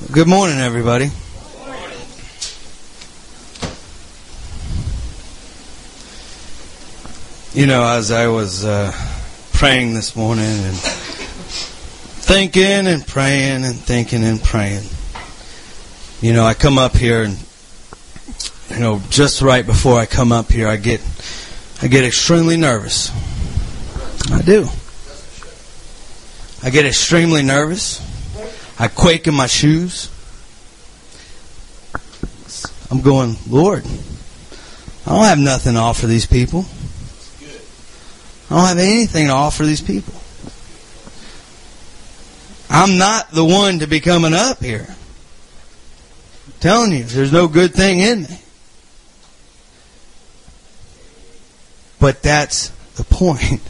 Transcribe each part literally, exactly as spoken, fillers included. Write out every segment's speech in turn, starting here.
Good morning, everybody. You know, as I was uh, praying this morning and thinking and praying and thinking and praying, you know, I come up here and, you know, just right before I come up here, I get, I get extremely nervous. I do. I get extremely nervous. I quake in my shoes. I'm going, Lord, I don't have nothing to offer these people. I don't have anything to offer these people. I'm not the one to be coming up here. I'm telling you, there's no good thing in me. But that's the point.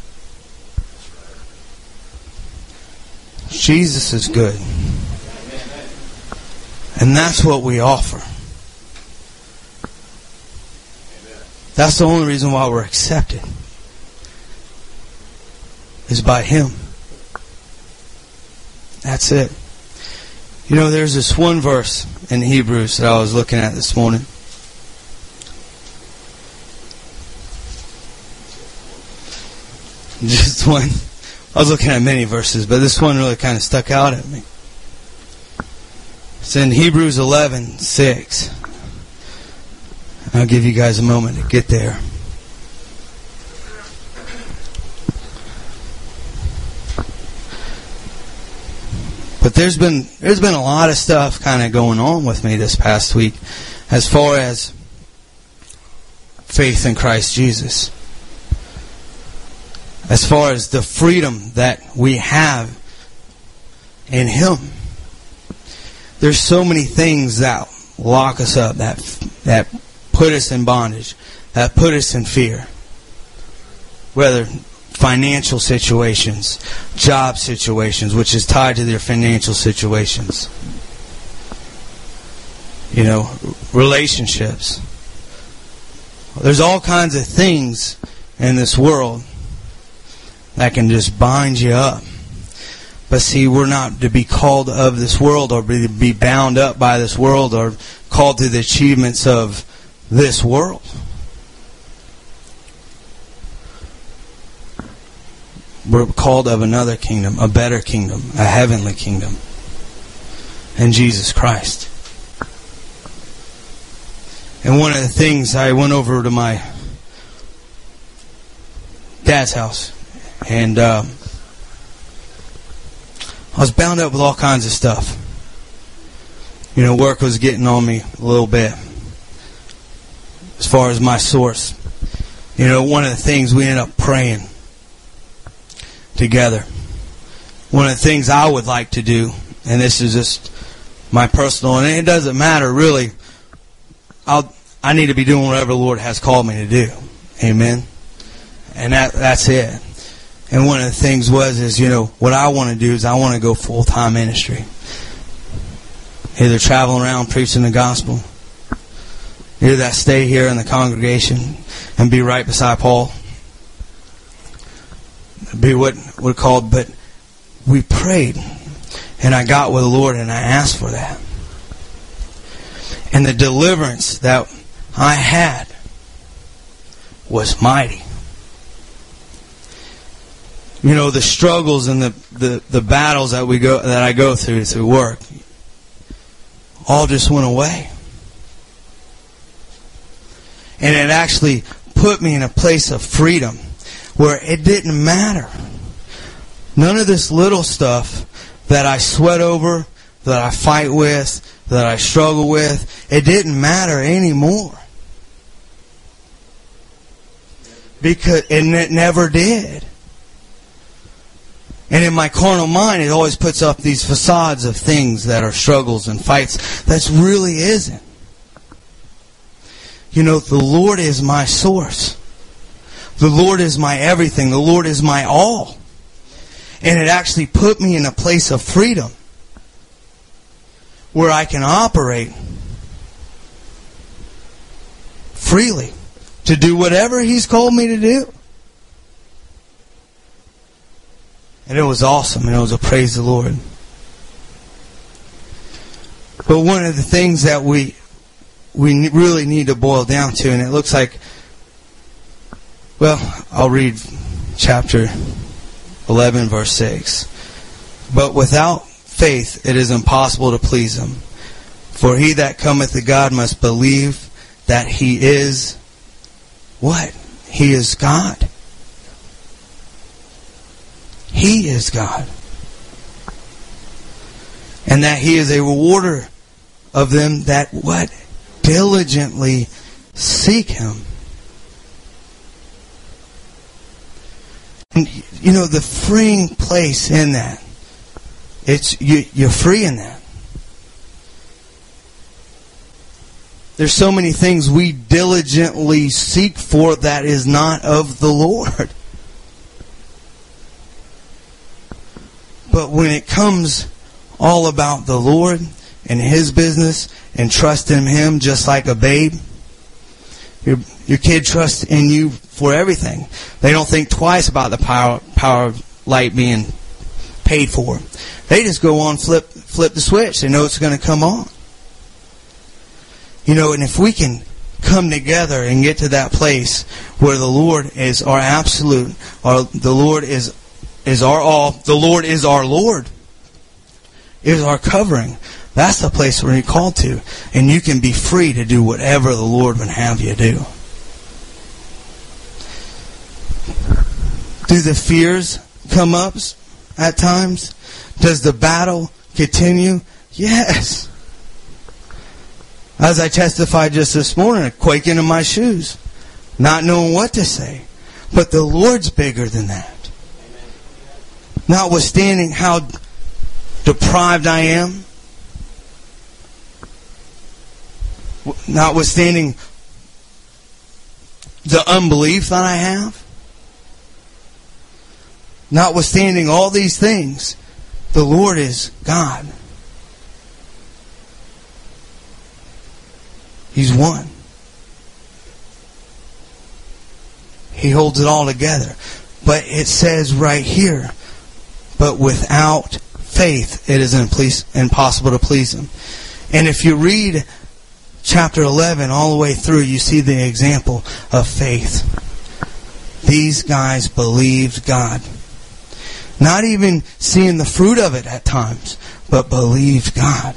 Jesus is good. And that's what we offer. That's the only reason why we're accepted. Is by Him. That's it. You know, there's this one verse in Hebrews that I was looking at this morning. Just one. I was looking at many verses, but this one really kind of stuck out at me. It's in Hebrews eleven six. I'll give you guys a moment to get there. But there's been there's been a lot of stuff kind of going on with me this past week as far as faith in Christ Jesus. As far as the freedom that we have in Him. There's so many things that lock us up, that that put us in bondage, that put us in fear. Whether financial situations, job situations, which is tied to their financial situations. You know, relationships. There's all kinds of things in this world that can just bind you up. But see, we're not to be called of this world or be bound up by this world or called to the achievements of this world. We're called of another kingdom, a better kingdom, a heavenly kingdom, in Jesus Christ. And one of the things, I went over to my dad's house, and uh, I was bound up with all kinds of stuff. You know, work was getting on me a little bit as far as my source. You know, one of the things we ended up praying together. One of the things I would like to do, and this is just my personal, and it doesn't matter really, I'll, I need to be doing whatever the Lord has called me to do. Amen? And that that's it. And one of the things was, is, you know, what I want to do is I want to go full-time ministry. Either travel around preaching the gospel, either that stay here in the congregation and be right beside Paul, be what we're called, but we prayed, and I got with the Lord, and I asked for that. And the deliverance that I had was mighty. You know, the struggles and the, the, the battles that we go that I go through through work all just went away. And it actually put me in a place of freedom where it didn't matter. None of this little stuff that I sweat over, that I fight with, that I struggle with, it didn't matter anymore. Because and it never did. And in my carnal mind, it always puts up these facades of things that are struggles and fights. That really isn't. You know, the Lord is my source. The Lord is my everything. The Lord is my all. And it actually put me in a place of freedom where I can operate freely to do whatever He's called me to do. And it was awesome, and it was a praise the Lord. But one of the things that we we really need to boil down to, and it looks like, well, I'll read chapter eleven, verse six. But without faith it is impossible to please Him. For he that cometh to God must believe that He is what? He is God. He is God. And that He is a rewarder of them that what? Diligently seek Him. And you know, the freeing place in that, it's you, you're free in that. There's so many things we diligently seek for that is not of the Lord. But when it comes all about the Lord and His business and trust in Him just like a babe, your, your kid trusts in you for everything. They don't think twice about the power, power of light being paid for. They just go on, flip, flip the switch. They know it's going to come on. You know, and if we can come together and get to that place where the Lord is our absolute, our, the Lord is is our all, the Lord is our Lord, is our covering, that's the place where you're called to. And you can be free to do whatever the Lord would have you do. Do the fears come up at times? Does the battle continue? Yes. As I testified just this morning, quaking in my shoes, not knowing what to say. But the Lord's bigger than that. Notwithstanding how deprived I am, notwithstanding the unbelief that I have, notwithstanding all these things, the Lord is God. He's one. He holds it all together. But it says right here, but without faith it is impossible to please Him. And if you read chapter eleven all the way through, you see the example of faith. These guys believed God. Not even seeing the fruit of it at times, but believed God.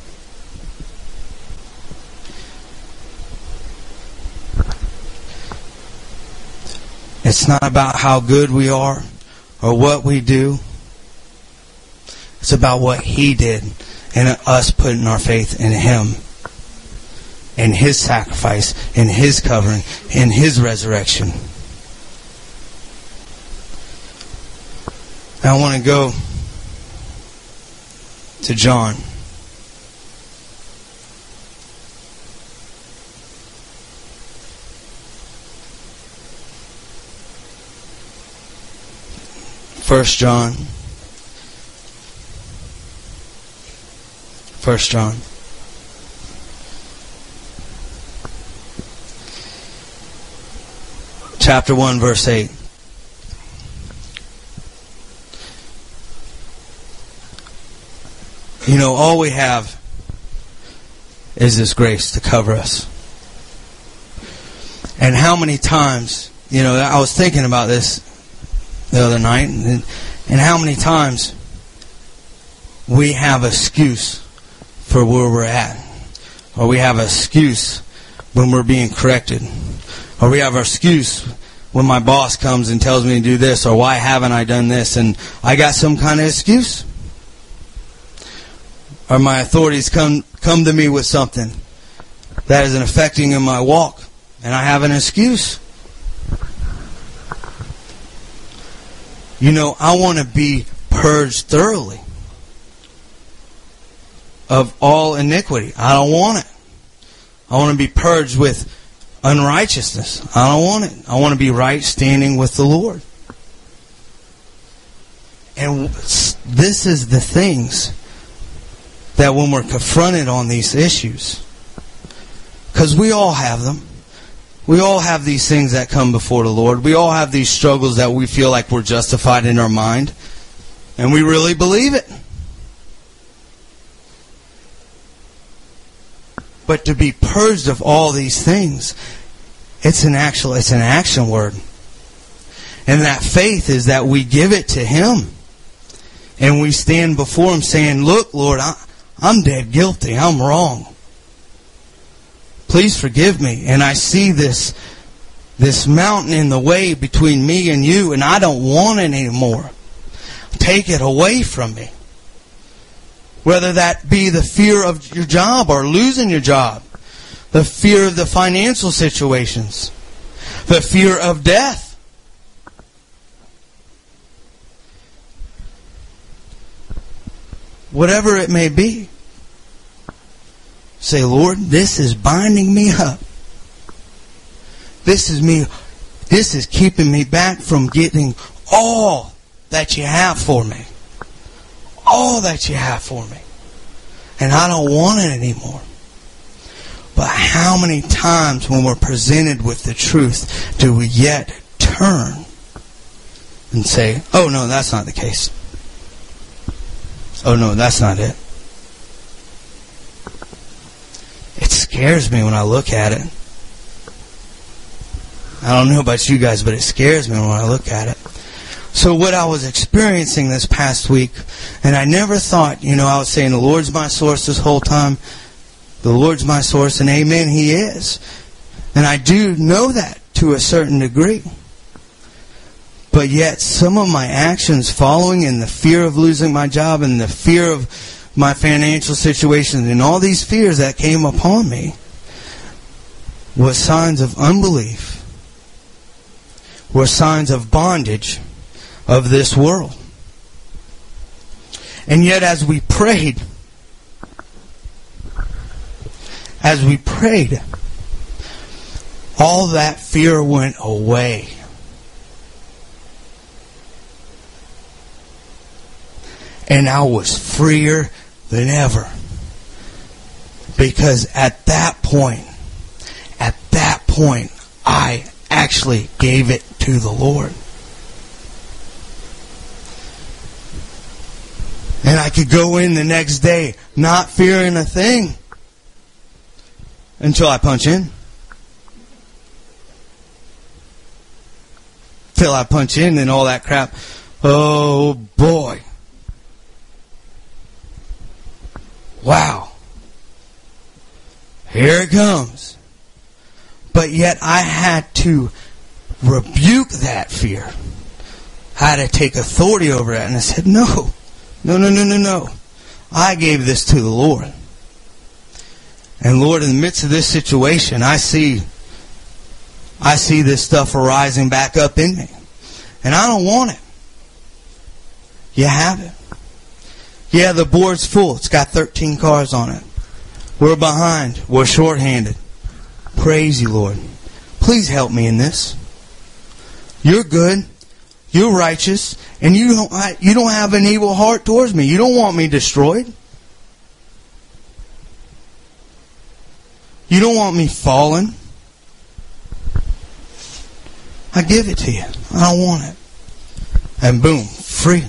It's not about how good we are or what we do. It's about what He did and us putting our faith in Him, in His sacrifice, in His covering, in His resurrection. Now I want to go to John. First John. First John. Chapter one, verse eight. You know, all we have is this grace to cover us. And how many times, you know, I was thinking about this the other night, and, and how many times we have excuse for where we're at, or we have an excuse when we're being corrected, or we have an excuse when my boss comes and tells me to do this, or why haven't I done this, and I got some kind of excuse, or my authorities come come to me with something that is affecting in my walk, and I have an excuse. You know, I want to be purged thoroughly of all iniquity. I don't want it. I want to be purged with unrighteousness. I don't want it. I want to be right standing with the Lord. And this is the things that when we're confronted on these issues, because we all have them. We all have these things that come before the Lord. We all have these struggles that we feel like we're justified in our mind. And we really believe it. But to be purged of all these things, it's an actual, it's an action word. And that faith is that we give it to Him. And we stand before Him saying, look, Lord, I, I'm dead guilty. I'm wrong. Please forgive me. And I see this, this mountain in the way between me and you, and I don't want it anymore. Take it away from me. Whether that be the fear of your job or losing your job, the fear of the financial situations, the fear of death. Whatever it may be. Say, Lord, this is binding me up. This is me, this is keeping me back from getting all that you have for me. All that you have for me. And I don't want it anymore. But how many times when we're presented with the truth do we yet turn and say, oh no, that's not the case. Oh no, that's not it. It scares me when I look at it. I don't know about you guys, but it scares me when I look at it. So what I was experiencing this past week, and I never thought, you know, I was saying the Lord's my source this whole time. The Lord's my source, and amen, He is. And I do know that to a certain degree. But yet some of my actions following in the fear of losing my job and the fear of my financial situation and all these fears that came upon me was signs of unbelief, were signs of bondage of this world. And yet as we prayed, as we prayed, all that fear went away. And I was freer than ever. Because at that point, at that point, I actually gave it to the Lord. And I could go in the next day not fearing a thing until I punch in. Till I punch in and all that crap. Oh boy. Wow. Here it comes. But yet I had to rebuke that fear. I had to take authority over it. And I said, no. No, no, no, no, no. I gave this to the Lord. And Lord, in the midst of this situation, I see, I see this stuff arising back up in me. And I don't want it. You have it. Yeah, the board's full. It's got thirteen cars on it. We're behind. We're short-handed. Praise you, Lord. Please help me in this. You're good. You're righteous. And you don't, you don't have an evil heart towards me. You don't want me destroyed. You don't want me fallen. I give it to you. I don't want it. And boom, free.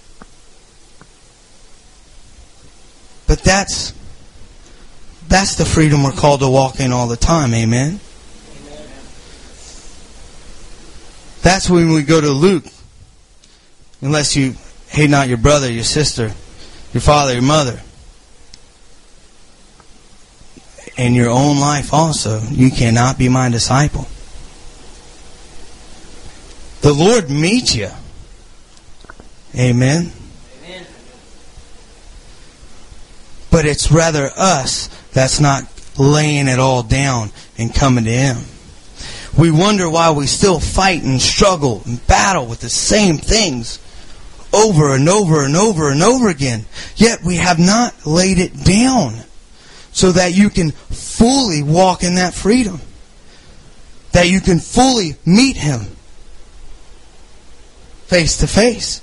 But that's that's the freedom we're called to walk in all the time. Amen. Amen. That's when we go to Luke. Unless you hate not your brother, your sister, your father, your mother. In your own life also, you cannot be my disciple. The Lord meets you. Amen. Amen. But it's rather us that's not laying it all down and coming to Him. We wonder why we still fight and struggle and battle with the same things over and over and over and over again. Yet we have not laid it down so that you can fully walk in that freedom. That you can fully meet Him face to face.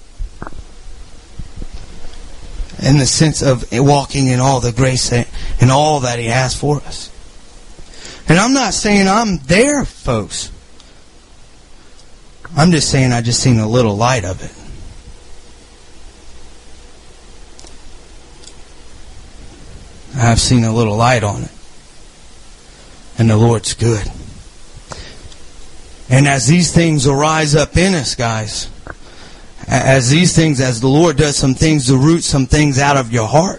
In the sense of walking in all the grace and all that He has for us. And I'm not saying I'm there, folks. I'm just saying I just seen a little light of it. I've seen a little light on it. And the Lord's good. And as these things arise up in us, guys, as these things, as the Lord does some things to root some things out of your heart,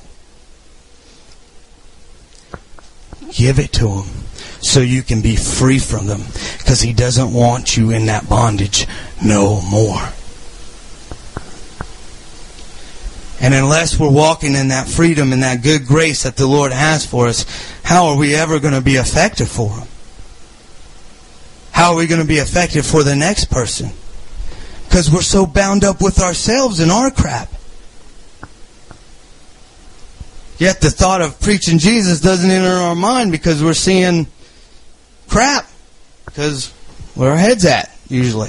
give it to Him so you can be free from them. Because He doesn't want you in that bondage no more. And unless we're walking in that freedom and that good grace that the Lord has for us, how are we ever going to be effective for Him? How are we going to be effective for the next person? Because we're so bound up with ourselves and our crap. Yet the thought of preaching Jesus doesn't enter our mind because we're seeing crap. Because where our head's at, usually.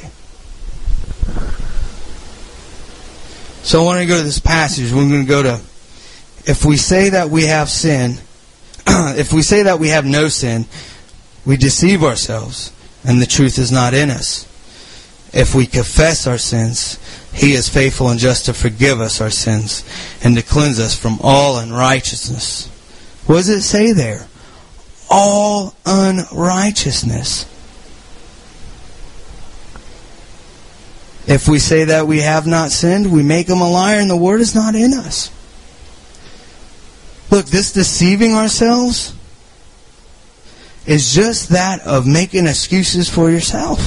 So I want to go to this passage. We're going to go to, if we say that we have sin, if we say that we have no sin, we deceive ourselves, and the truth is not in us. If we confess our sins, He is faithful and just to forgive us our sins and to cleanse us from all unrighteousness. What does it say there? All unrighteousness. If we say that we have not sinned, we make Him a liar and the Word is not in us. Look, this deceiving ourselves is just that of making excuses for yourself.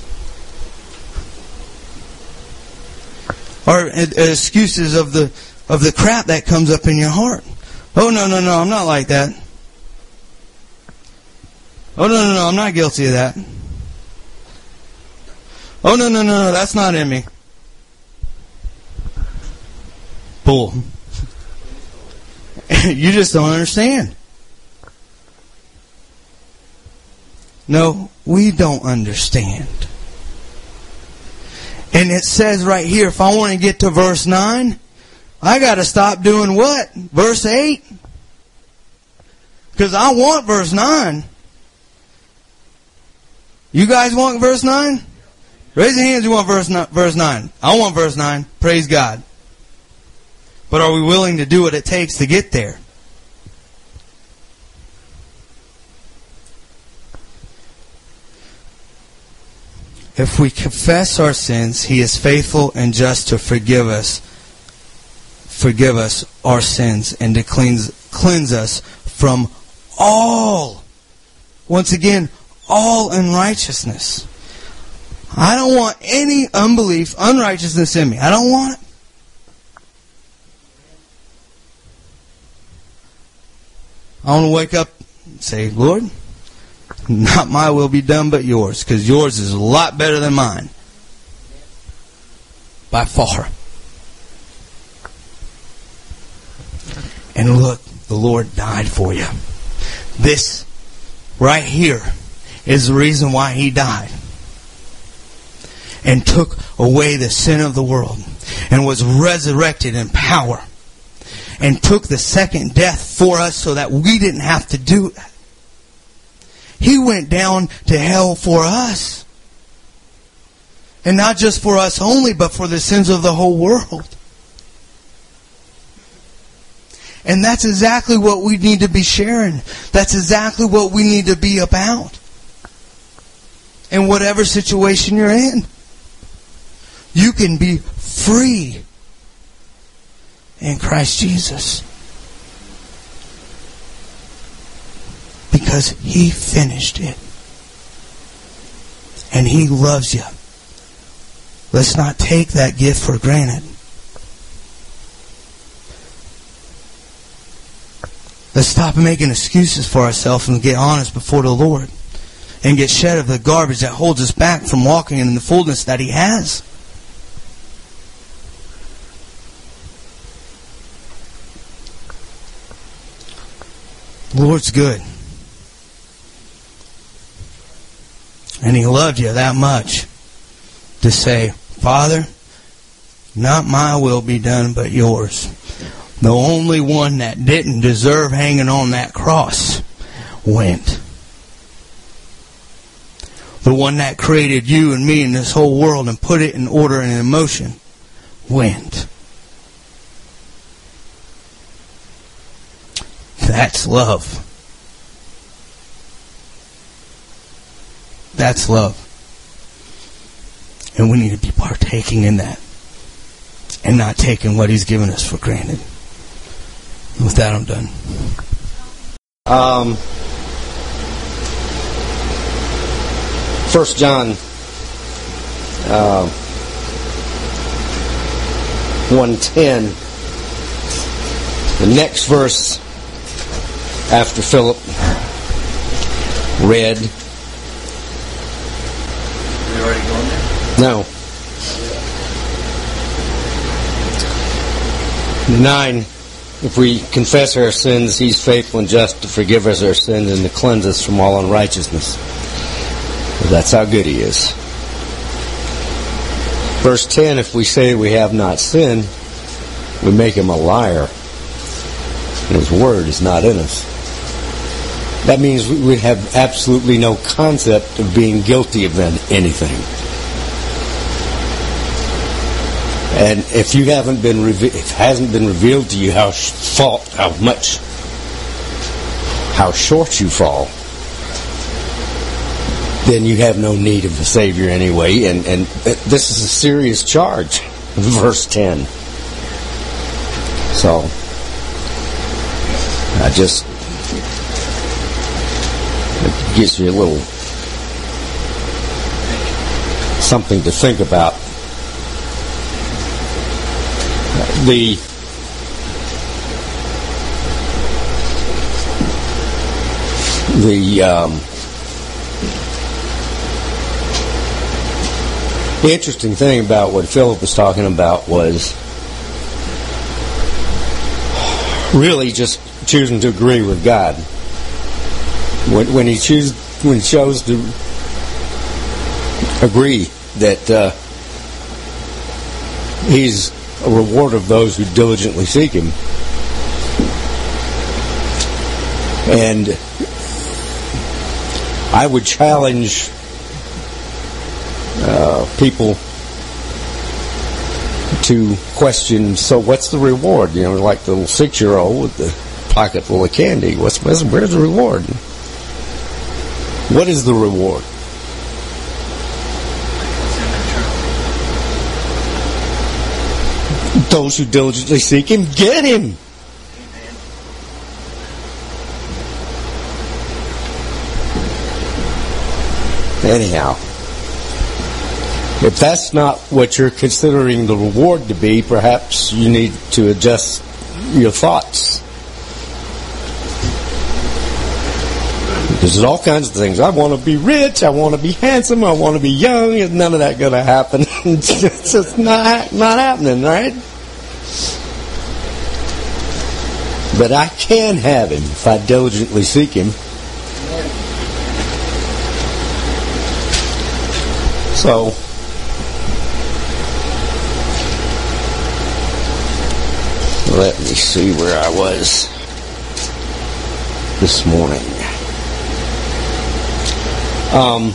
Or excuses of the of the crap that comes up in your heart. Oh, no, no, no, I'm not like that. Oh, no, no, no, I'm not guilty of that. Oh, no, no, no, no, that's not in me. Bull. You just don't understand. No, we don't understand. And it says right here, if I want to get to verse nine, I got to stop doing what? Verse eight? Because I want verse nine. You guys want verse nine? Raise your hands, you want verse nine. I want verse nine. Praise God. But are we willing to do what it takes to get there? If we confess our sins, He is faithful and just to forgive us, forgive us our sins and to cleanse, cleanse us from all, once again, all unrighteousness. I don't want any unbelief, unrighteousness in me. I don't want it. I want to wake up and say, Lord, not my will be done but yours, because yours is a lot better than mine. By far. And look, the Lord died for you. This right here is the reason why He died. And took away the sin of the world. And was resurrected in power. And took the second death for us so that we didn't have to do it. He went down to hell for us. And not just for us only, but for the sins of the whole world. And that's exactly what we need to be sharing. That's exactly what we need to be about. In whatever situation you're in. You can be free in Christ Jesus. Because He finished it. And He loves you. Let's not take that gift for granted. Let's stop making excuses for ourselves and get honest before the Lord. And get shed of the garbage that holds us back from walking in the fullness that He has. The Lord's good. And He loved you that much to say, Father, not my will be done but yours. The only one that didn't deserve hanging on that cross went. The one that created you and me and this whole world and put it in order and in motion went. That's love. That's love. And we need to be partaking in that. And not taking what He's given us for granted. With that, I'm done. Um, First John uh, one ten. The next verse after Philip read. Are we already going there? No. Nine. If we confess our sins, He's faithful and just to forgive us our sins and to cleanse us from all unrighteousness. Well, that's how good He is. Verse ten, if we say we have not sinned, we make Him a liar, and His word is not in us. That means we would have absolutely no concept of being guilty of anything. And if you haven't been reve- if it hasn't been revealed to you how sh- fault, how much, how short you fall, then you have no need of a Savior anyway. And, and this is a serious charge, verse ten. So, I just, it gives you a little something to think about. The the um, the interesting thing about what Philip was talking about was really just choosing to agree with God. When, when he choose when he chose to agree that uh, He's a reward of those who diligently seek Him. And I would challenge uh, people to question, so what's the reward? You know, like the little six-year-old with the pocket full of candy. What's, where's the reward? What is the reward? Those who diligently seek Him, get Him. Anyhow, if that's not what you're considering the reward to be, perhaps you need to adjust your thoughts. Because there's all kinds of things. I want to be rich. I want to be handsome. I want to be young. Is none of that going to happen? It's just not not happening, right? But I can have Him if I diligently seek Him. So, let me see where I was this morning. Um,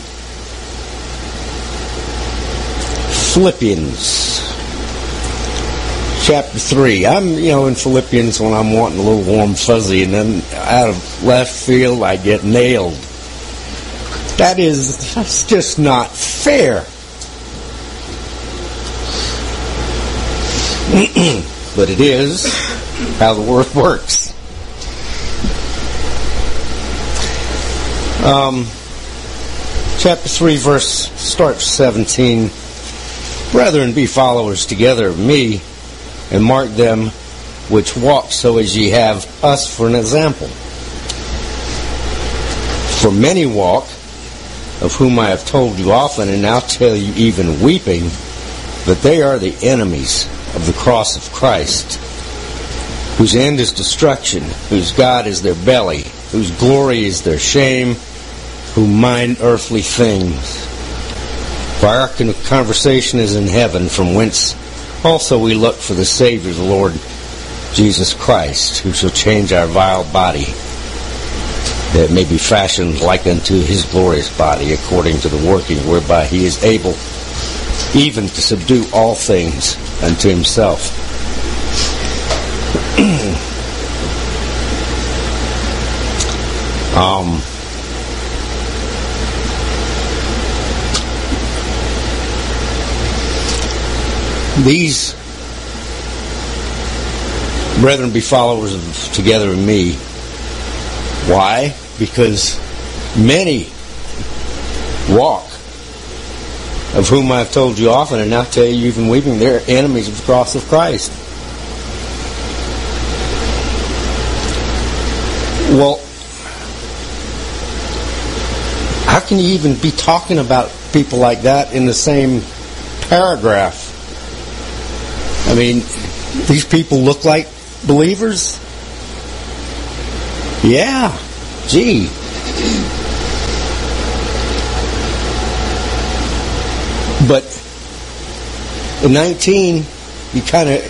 Philippians chapter three. I'm, you know, in Philippians when I'm wanting a little warm fuzzy, and then out of left field I get nailed. That is, that's just not fair. But it is how the word works. Um, chapter three, verse starts seventeen. Brethren, be followers together of me, and mark them which walk so as ye have us for an example. For many walk, of whom I have told you often, and now tell you even weeping, that they are the enemies of the cross of Christ, whose end is destruction, whose God is their belly, whose glory is their shame, who mind earthly things. For our conversation is in heaven, from whence also we look for the Savior, the Lord Jesus Christ, who shall change our vile body, that it may be fashioned like unto His glorious body, according to the working whereby He is able even to subdue all things unto Himself. Um, these brethren be followers of together in me. Why? Because many walk, of whom I have told you often, and now tell you even weeping, they're enemies of the cross of Christ. Well, how can you even be talking about people like that in the same paragraph? I mean, these people look like believers? Yeah. Gee. But in nineteen, you kind of,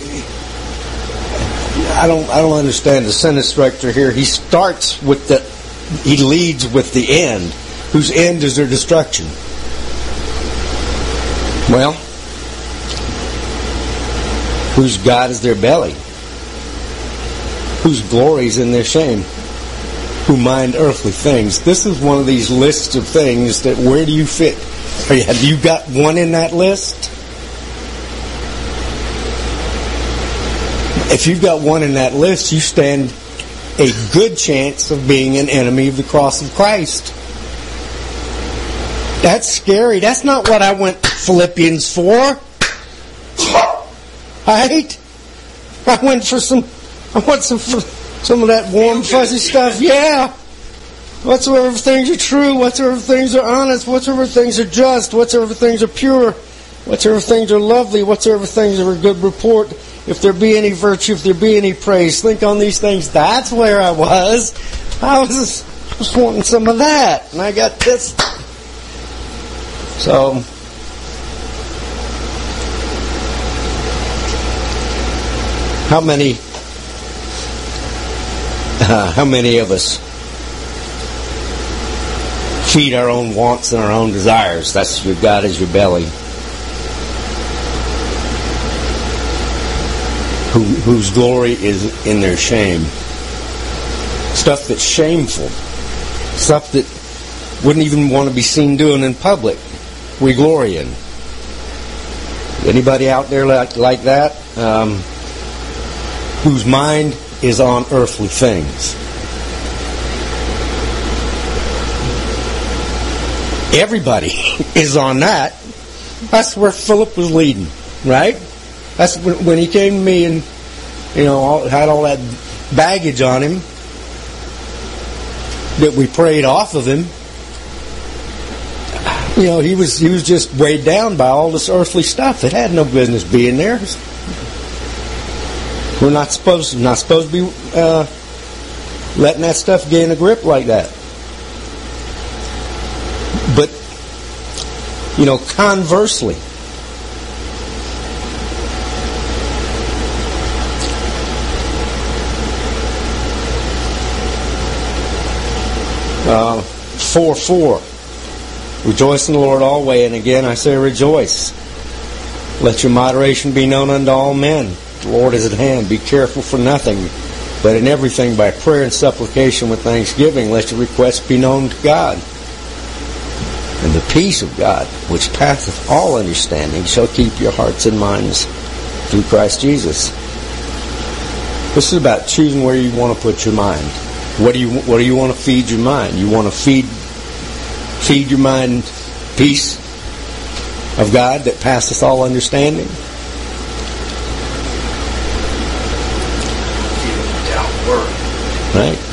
I don't, I don't understand the sentence structure here. He starts with the, he leads with the end, whose end is their destruction. Well, whose God is their belly, whose glory is in their shame, who mind earthly things. This is one of these lists of things that, where do you fit? Have you got one in that list? If you've got one in that list, you stand a good chance of being an enemy of the cross of Christ. That's scary. That's not what I went to Philippians for. Right? I went for some, I want some, some of that warm, fuzzy stuff. Yeah. Whatsoever things are true, whatsoever things are honest, whatsoever things are just, whatsoever things are pure, whatsoever things are lovely, whatsoever things are of good report, if there be any virtue, if there be any praise, think on these things. That's where I was. I was just wanting some of that, and I got this. So, how many, uh, how many of us feed our own wants and our own desires? That's your God is your belly. Who, whose glory is in their shame. Stuff that's shameful. Stuff that wouldn't even want to be seen doing in public. We glory in. Anybody out there like, like that? Um, whose mind is on earthly things. Everybody is on that. That's where Philip was leading, right? That's when, when he came to me and, you know, all, had all that baggage on him that we prayed off of him. You know, he was he was just weighed down by all this earthly stuff. It had no business being there. We're not supposed not supposed to be uh, letting that stuff gain a grip like that. But, you know, conversely, uh, four four, rejoice in the Lord always, and again I say rejoice. Let your moderation be known unto all men. The Lord is at hand. Be careful for nothing, but in everything by prayer and supplication with thanksgiving, let your requests be known to God. And the peace of God, which passeth all understanding, shall keep your hearts and minds through Christ Jesus. This is about choosing where you want to put your mind. What do you What do you want to feed your mind? You want to feed feed your mind peace of God that passeth all understanding. Right.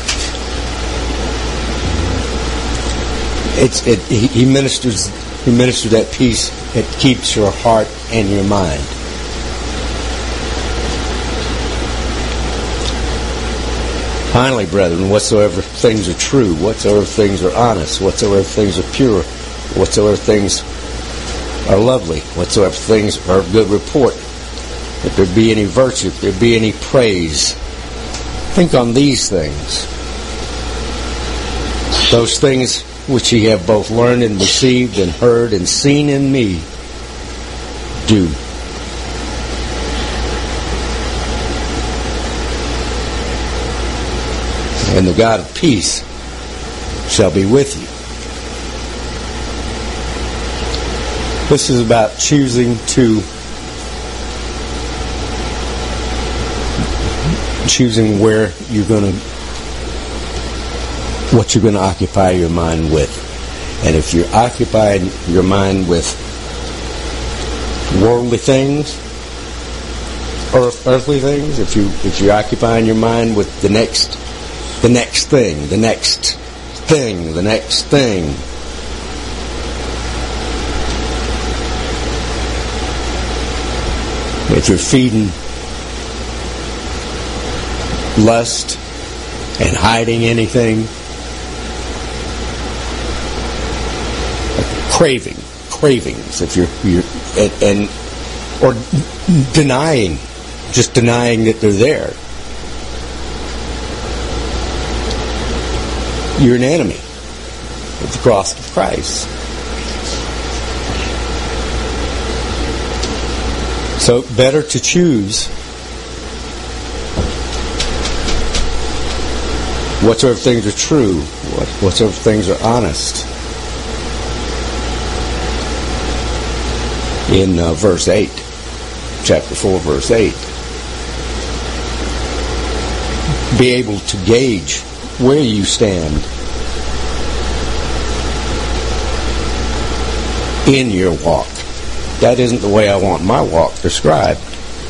It's it. He, he ministers. He ministers that peace. It keeps your heart and your mind. Finally, brethren, whatsoever things are true, whatsoever things are honest, whatsoever things are pure, whatsoever things are lovely, whatsoever things are of good report, if there be any virtue, if there be any praise, think on these things. Those things which ye have both learned and received and heard and seen in me, do. And the God of peace shall be with you. This is about choosing to choosing where you're going to, what you're going to occupy your mind with. And if you're occupying your mind with worldly things, earth, earthly things, if you if you're occupying your mind with the next, the next thing, the next thing, the next thing, if you're feeding lust and hiding anything, craving, cravings, if you're, you're and, and or denying, just denying that they're there, you're an enemy of the cross of Christ. So better to choose whatsoever things are true, whatsoever things are honest. In uh, verse eight, chapter four, verse eight, be able to gauge where you stand in your walk. That isn't the way I want my walk described.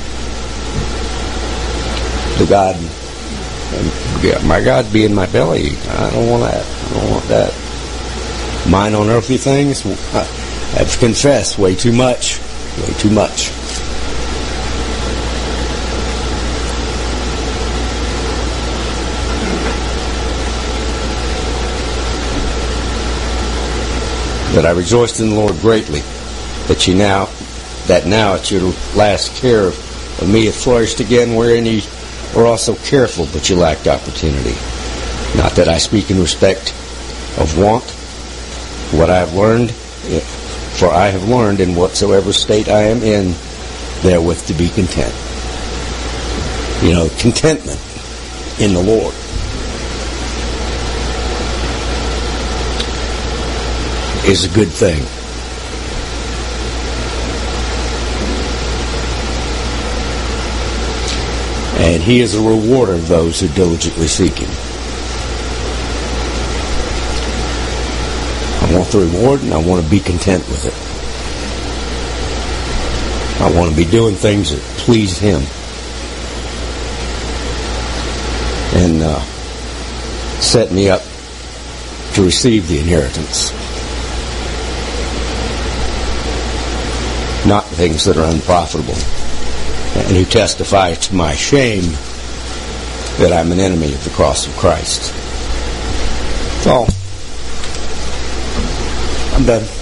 The God, my God be in my belly. I don't want that. I don't want that. Mine on earthly things, I've confessed way too much. Way too much. But I rejoiced in the Lord greatly that you now, that now at your last care of me hath flourished again, wherein ye were also careful, but you lacked opportunity. Not that I speak in respect of want, what I have learned, for I have learned in whatsoever state I am in, therewith to be content. You know, contentment in the Lord. Is a good thing. And He is a rewarder of those who diligently seek Him. I want the reward, and I want to be content with it. I want to be doing things that please Him. And uh, set me up to receive the inheritance. Not things that are unprofitable, and who testify to my shame that I'm an enemy of the cross of Christ. So, I'm done.